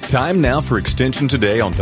Time now for Extension Today on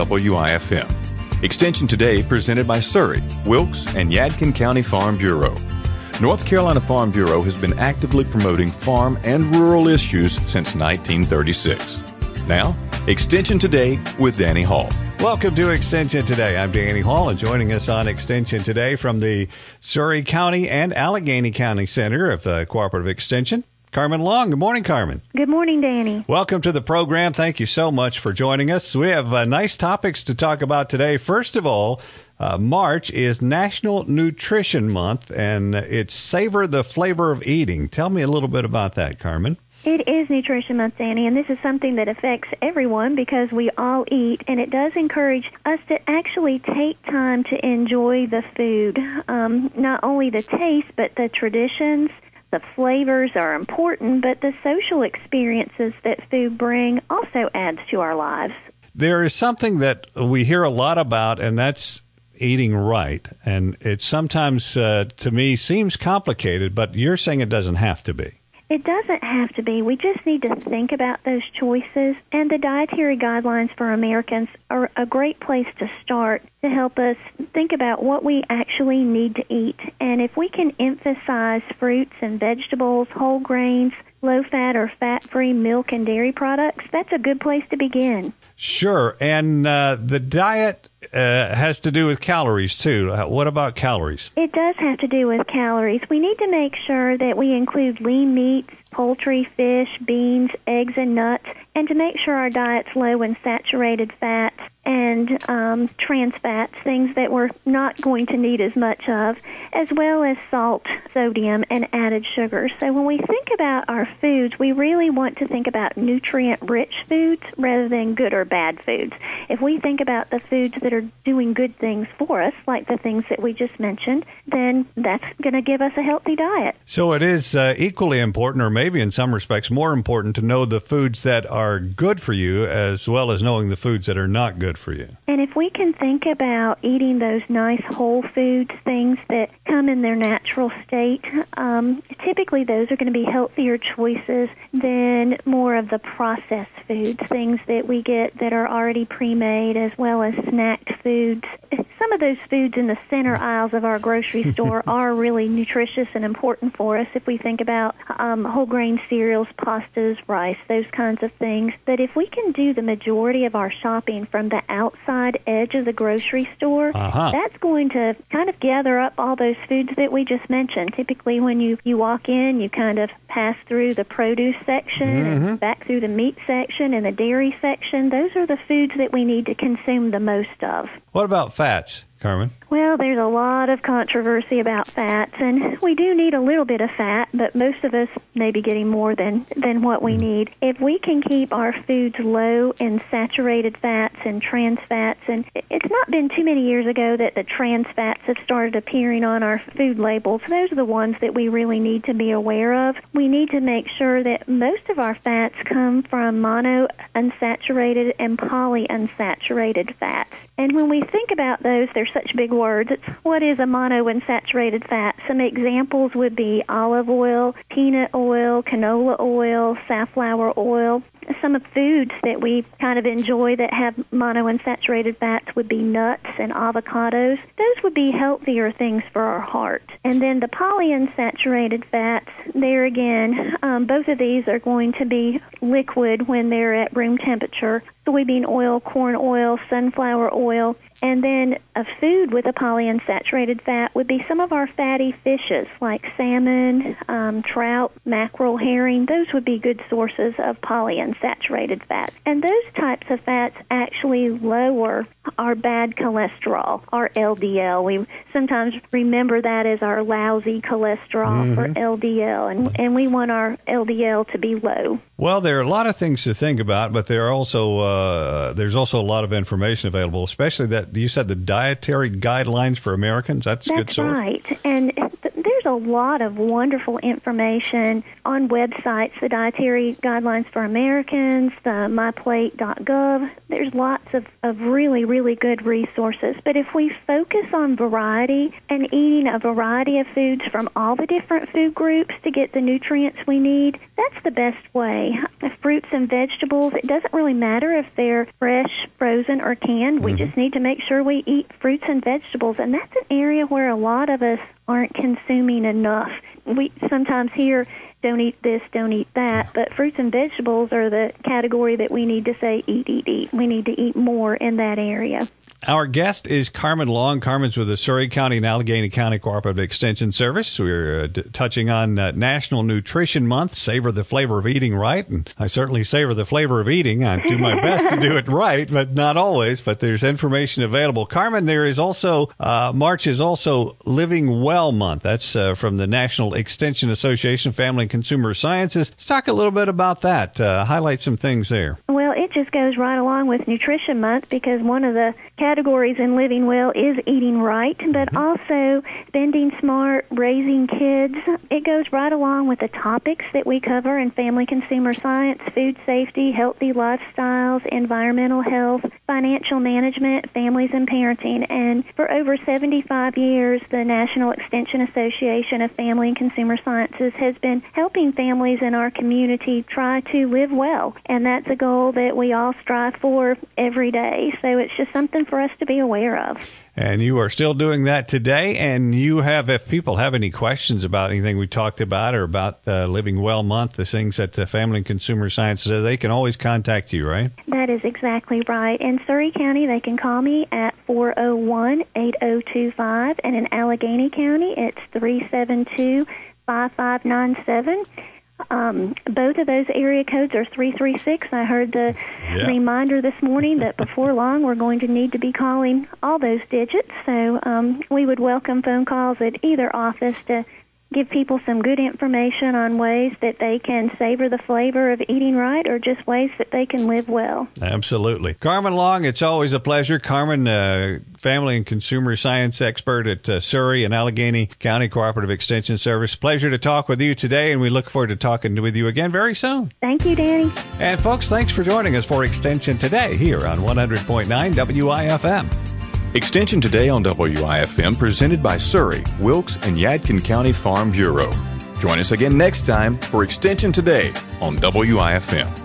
WIFM. Extension Today presented by Surrey, Wilkes, and Yadkin County Farm Bureau. North Carolina Farm Bureau has been actively promoting farm and rural issues since 1936. Now, Extension Today with Danny Hall. Welcome to Extension Today. I'm Danny Hall, and joining us on Extension Today from the Surrey County and Allegheny County Center of the Cooperative Extension, Carmen Long. Good morning, Carmen. Good morning, Danny. Welcome to the program. Thank you so much for joining us. We have nice topics to talk about today. First of all, March is National Nutrition Month, and it's Savor the Flavor of Eating. Tell me a little bit about that, Carmen. It is Nutrition Month, Danny, and this is something that affects everyone because we all eat, and it does encourage us to actually take time to enjoy the food. Not only the taste, but the traditions. The flavors are important, but the social experiences that food bring also adds to our lives. There is something that we hear a lot about, and that's eating right. And it sometimes, to me, seems complicated, but you're saying it doesn't have to be. It doesn't have to be. We just need to think about those choices, and the dietary guidelines for Americans are a great place to start to help us think about what we actually need to eat. And if we can emphasize fruits and vegetables, whole grains, low-fat or fat-free milk and dairy products, that's a good place to begin. Sure, and the diet has to do with calories, too. What about calories? It does have to do with calories. We need to make sure that we include lean meats, poultry, fish, beans, eggs, and nuts, and to make sure our diet's low in saturated fats and trans fats, things that we're not going to need as much of, as well as salt, sodium, and added sugar. So when we think about our foods, we really want to think about nutrient-rich foods rather than good or bad foods. If we think about the foods that are doing good things for us, like the things that we just mentioned, then that's going to give us a healthy diet. So it is equally important, or maybe in some respects more important, to know the foods that are good for you as well as knowing the foods that are not good for you. And if we can think about eating those nice whole foods, things that come in their natural state, typically those are going to be healthier choices than more of the processed foods, things that we get that are already pre-made, as well as snacked foods. Some of those foods in the center aisles of our grocery store are really nutritious and important for us if we think about whole grain cereals, pastas, rice, those kinds of things. But if we can do the majority of our shopping from the outside edge of the grocery store, that's going to kind of gather up all those foods that we just mentioned. Typically when you walk in, you kind of pass through the produce section and back through the meat section and the dairy section. Those are the foods that we need to consume the most of. What about fats, Carmen? Well, there's a lot of controversy about fats, and we do need a little bit of fat, but most of us may be getting more than what we need. If we can keep our foods low in saturated fats and trans fats, and it's not been too many years ago that the trans fats have started appearing on our food labels. Those are the ones that we really need to be aware of. We need to make sure that most of our fats come from monounsaturated and polyunsaturated fats. And when we think about those, they're such big words. It's what is a monounsaturated fat? Some examples would be olive oil, peanut oil, canola oil, safflower oil. Some of foods that we kind of enjoy that have monounsaturated fats would be nuts and avocados. Those would be healthier things for our heart. And then the polyunsaturated fats, there again, both of these are going to be liquid when they're at room temperature. Soybean oil, corn oil, sunflower oil. And then a food with a polyunsaturated fat would be some of our fatty fishes like salmon, trout, mackerel, herring. Those would be good sources of polyunsaturated fats. And those types of fats actually lower our bad cholesterol, our LDL. We sometimes remember that as our lousy cholesterol for LDL, and we want our LDL to be low. Well, there are a lot of things to think about, but there are also there's also a lot of information available, especially that you said the dietary guidelines for Americans. That's a good source. That's right. And there's a a lot of wonderful information on websites, the Dietary Guidelines for Americans, the myplate.gov. There's lots of really, really good resources. But if we focus on variety and eating a variety of foods from all the different food groups to get the nutrients we need, that's the best way. Fruits and vegetables, it doesn't really matter if they're fresh, frozen, or canned. We just need to make sure we eat fruits and vegetables, and that's an area where a lot of us aren't consuming enough. We sometimes hear, don't eat this, don't eat that, but fruits and vegetables are the category that we need to say, eat, eat, eat. We need to eat more in that area. Our guest is Carmen Long. Carmen's with the Surry County and Allegheny County Cooperative Extension Service. We're touching on National Nutrition Month, Savor the Flavor of Eating Right. And I certainly savor the flavor of eating. I do my best to do it right, but not always. But there's information available. Carmen, there is also, March is also Living Well Month. That's from the National Extension Association, Family and Consumer Sciences. Let's talk a little bit about that. Highlight some things there. Well, it just goes right along with Nutrition Month because one of the categories in living well is eating right, but also spending smart, raising kids. It goes right along with the topics that we cover in family consumer science, food safety, healthy lifestyles, environmental health, financial management, families and parenting. And for over 75 years, the National Extension Association of Family and Consumer Sciences has been helping families in our community try to live well. And that's a goal that we all strive for every day. So it's just something for us to be aware of. And you are still doing that today. And you have, if people have any questions about anything we talked about or about Living Well Month, the things that Family and Consumer Sciences, they can always contact you, right? That is exactly right. In Surry County, they can call me at 401-8025. And in Allegheny County, it's 372-5597. Both of those area codes are 336. I heard the reminder this morning that before long we're going to need to be calling all those digits. So we would welcome phone calls at either office to give people some good information on ways that they can savor the flavor of eating right or just ways that they can live well. Absolutely. Carmen Long, it's always a pleasure. Carmen, family and consumer science expert at Surry and Allegheny County Cooperative Extension Service. Pleasure to talk with you today, and we look forward to talking with you again very soon. Thank you, Danny. And folks, thanks for joining us for Extension Today here on 100.9 WIFM. Extension Today on WIFM presented by Surry, Wilkes, and Yadkin County Farm Bureau. Join us again next time for Extension Today on WIFM.